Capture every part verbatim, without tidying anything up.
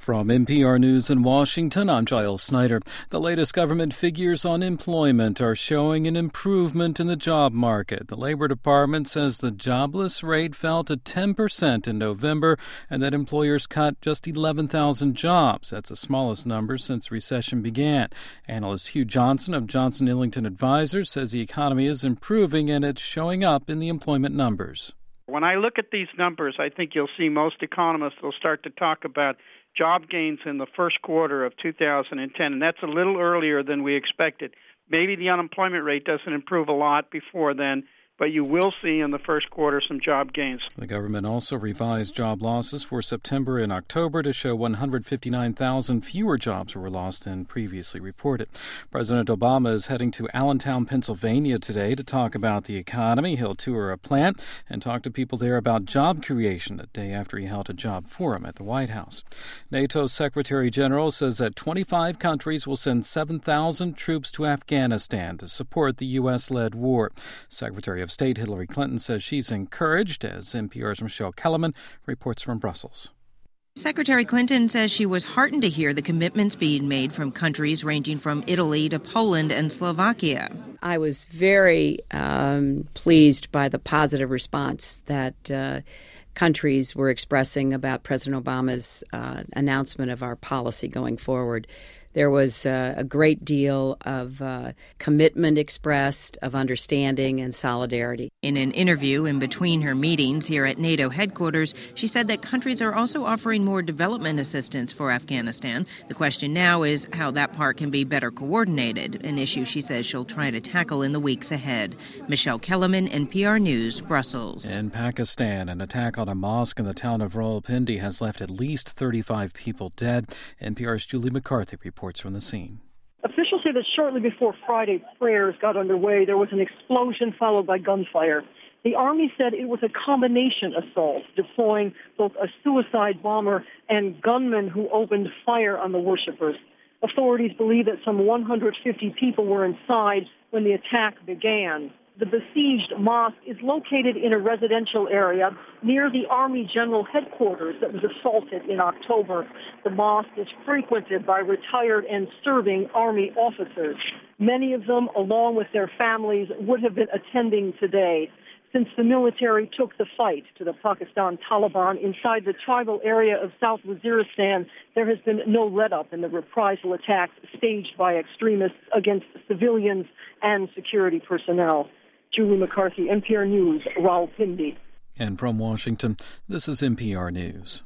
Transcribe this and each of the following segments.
From N P R News in Washington, I'm Giles Snyder. The latest government figures on employment are showing an improvement in the job market. The Labor Department says the jobless rate fell to ten percent in November and that employers cut just eleven thousand jobs. That's the smallest number since recession began. Analyst Hugh Johnson of Johnson Illington Advisors says the economy is improving and it's showing up in the employment numbers. When I look at these numbers, I think you'll see most economists will start to talk about job gains in the first quarter of two thousand ten, and that's a little earlier than we expected. Maybe the unemployment rate doesn't improve a lot before then, but you will see in the first quarter some job gains. The government also revised job losses for September and October to show one hundred fifty-nine thousand fewer jobs were lost than previously reported. President Obama is heading to Allentown, Pennsylvania today to talk about the economy. He'll tour a plant and talk to people there about job creation the day after he held a job forum at the White House. NATO's Secretary General says that twenty-five countries will send seven thousand troops to Afghanistan to support the U S-led war. Secretary of State Hillary Clinton says she's encouraged, as N P R's Michelle Kellerman reports from Brussels. Secretary Clinton says she was heartened to hear the commitments being made from countries ranging from Italy to Poland and Slovakia. I was very um, pleased by the positive response that uh, countries were expressing about President Obama's uh, announcement of our policy going forward. There was uh, a great deal of uh, commitment expressed, of understanding and solidarity. In an interview in between her meetings here at NATO headquarters, she said that countries are also offering more development assistance for Afghanistan. The question now is how that part can be better coordinated, an issue she says she'll try to tackle in the weeks ahead. Michelle Kellerman, N P R News, Brussels. In Pakistan, an attack on a mosque in the town of Rawalpindi has left at least thirty-five people dead. N P R's Julie McCarthy reports from the scene. Officials say that shortly before Friday prayers got underway, there was an explosion followed by gunfire. The army said it was a combination assault, deploying both a suicide bomber and gunmen who opened fire on the worshipers. Authorities believe that some one hundred fifty people were inside when the attack began. The besieged mosque is located in a residential area near the Army General Headquarters that was assaulted in October. The mosque is frequented by retired and serving Army officers. Many of them, along with their families, would have been attending today. Since the military took the fight to the Pakistan Taliban inside the tribal area of South Waziristan, there has been no let-up in the reprisal attacks staged by extremists against civilians and security personnel. Julie McCarthy, N P R News, Rawalpindi. And from Washington, this is N P R News.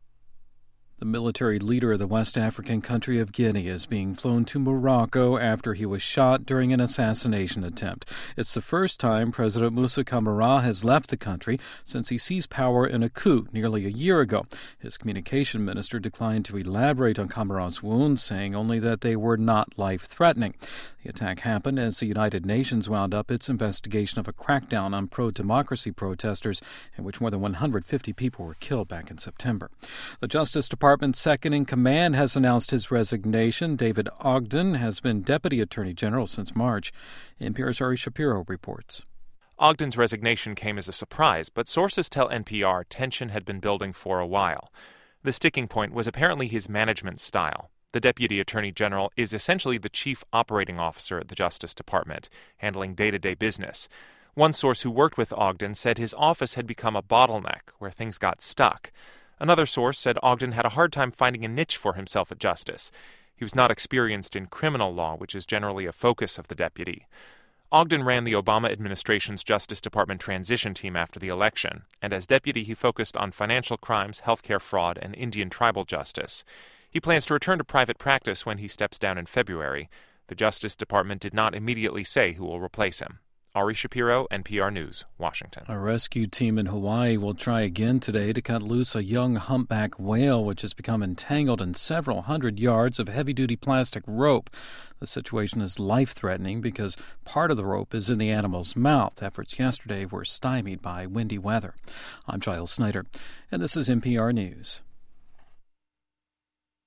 The military leader of the West African country of Guinea is being flown to Morocco after he was shot during an assassination attempt. It's the first time President Moussa Camara has left the country since he seized power in a coup nearly a year ago. His communication minister declined to elaborate on Camara's wounds, saying only that they were not life-threatening. The attack happened as the United Nations wound up its investigation of a crackdown on pro-democracy protesters in which more than one hundred fifty people were killed back in September. The Justice Department's second-in-command has announced his resignation. David Ogden has been Deputy Attorney General since March. N P R's Ari Shapiro reports. Ogden's resignation came as a surprise, but sources tell N P R tension had been building for a while. The sticking point was apparently his management style. The Deputy Attorney General is essentially the chief operating officer at the Justice Department, handling day-to-day business. One source who worked with Ogden said his office had become a bottleneck where things got stuck. Another source said Ogden had a hard time finding a niche for himself at Justice. He was not experienced in criminal law, which is generally a focus of the deputy. Ogden ran the Obama administration's Justice Department transition team after the election, and as deputy he focused on financial crimes, healthcare fraud, and Indian tribal justice. He plans to return to private practice when he steps down in February. The Justice Department did not immediately say who will replace him. Ari Shapiro, N P R News, Washington. A rescue team in Hawaii will try again today to cut loose a young humpback whale which has become entangled in several hundred yards of heavy-duty plastic rope. The situation is life-threatening because part of the rope is in the animal's mouth. Efforts yesterday were stymied by windy weather. I'm Giles Snyder, and this is N P R News.